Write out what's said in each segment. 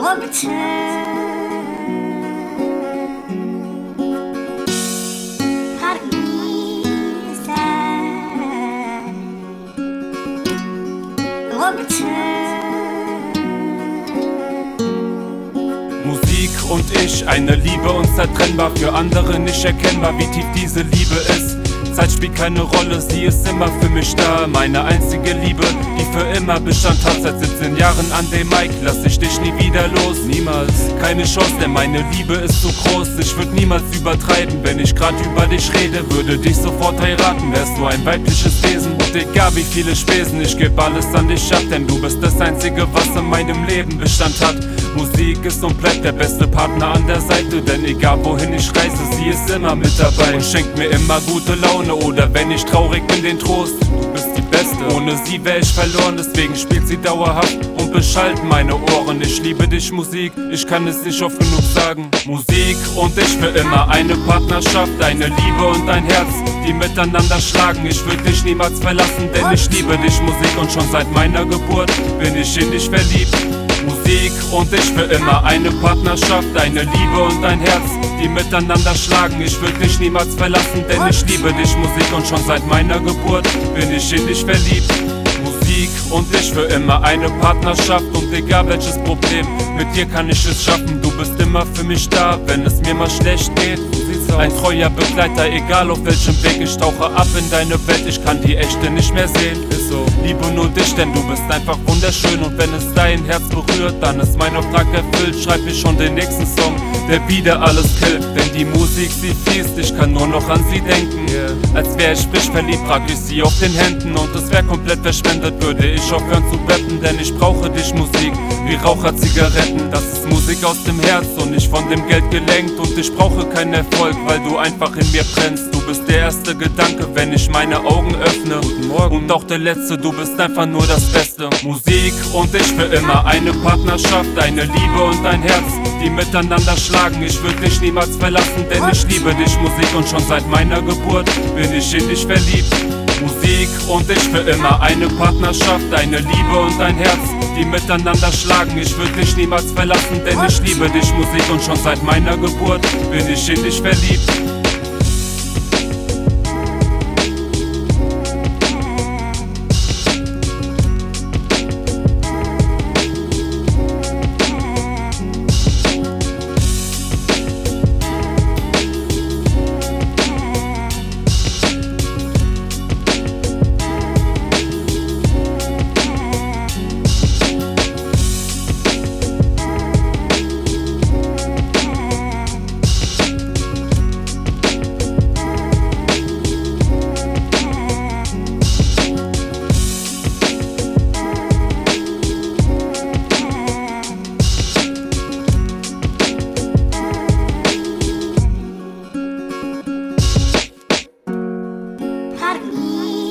Musik und ich, eine Liebe unzertrennbar, für andere nicht erkennbar, wie tief diese Liebe ist. Zeit spielt keine Rolle, sie ist immer für mich da. Meine einzige Liebe, die für immer Bestand hat. Seit 17 Jahren an dem Mic, lass ich dich nie wieder los. Niemals, keine Chance, denn meine Liebe ist so groß. Ich würd niemals übertreiben, wenn ich grad über dich rede. Würde dich sofort heiraten, wärst du ein weibliches Wesen. Und egal wie viele Spesen, ich geb alles an dich ab. Denn du bist das Einzige, was in meinem Leben Bestand hat. Musik ist und bleibt der beste Partner an der Seite. Denn egal wohin ich reise, sie ist immer mit dabei. Und schenkt mir immer gute Laune, oder wenn ich traurig bin, den Trost. Du bist die Beste, ohne sie wär ich verloren. Deswegen spielt sie dauerhaft und beschallt meine Ohren. Ich liebe dich, Musik, ich kann es nicht oft genug sagen. Musik und ich für immer eine Partnerschaft, eine Liebe und ein Herz, die miteinander schlagen. Ich würde dich niemals verlassen, denn ich liebe dich, Musik. Und schon seit meiner Geburt bin ich in dich verliebt. Musik und ich für immer eine Partnerschaft, eine Liebe und ein Herz, die miteinander schlagen. Ich würde dich niemals verlassen, denn ich liebe dich, Musik. Und schon seit meiner Geburt bin ich in dich verliebt. Musik und ich für immer eine Partnerschaft, und egal welches Problem, mit dir kann ich es schaffen. Du bist immer für mich da, wenn es mir mal schlecht geht. Ein treuer Begleiter, egal auf welchem Weg. Ich tauche ab in deine Welt, ich kann die echte nicht mehr sehen. Ist so, liebe nur dich, denn du bist einfach wunderschön. Und wenn es dein Herz berührt, dann ist mein Auftrag erfüllt. Schreib mir schon den nächsten Song, der wieder alles killt. Denn die Musik, sie fließt, ich kann nur noch an sie denken. Als wär ich frisch verliebt, trag ich sie auf den Händen. Und es wär komplett verschwendet, würde ich aufhören zu rappen. Denn ich brauche dich, Musik, wie Raucherzigaretten. Das ist Musik aus dem Herz und nicht von dem Geld gelenkt. Und ich brauche keinen Erfolg, weil du einfach in mir brennst. Du bist der erste Gedanke, wenn ich meine Augen öffne. Guten Morgen. Und auch der letzte, du bist einfach nur das Beste. Musik und ich für immer eine Partnerschaft, eine Liebe und ein Herz, die miteinander schlagen. Ich würde dich niemals verlassen, denn ich liebe dich, Musik. Und schon seit meiner Geburt bin ich in dich verliebt. Musik und ich für immer eine Partnerschaft, eine Liebe und ein Herz, die miteinander schlagen. Ich würde dich niemals verlassen, denn ich liebe dich, Musik. Und schon seit meiner Geburt bin ich in dich verliebt.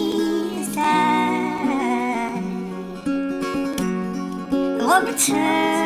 Return.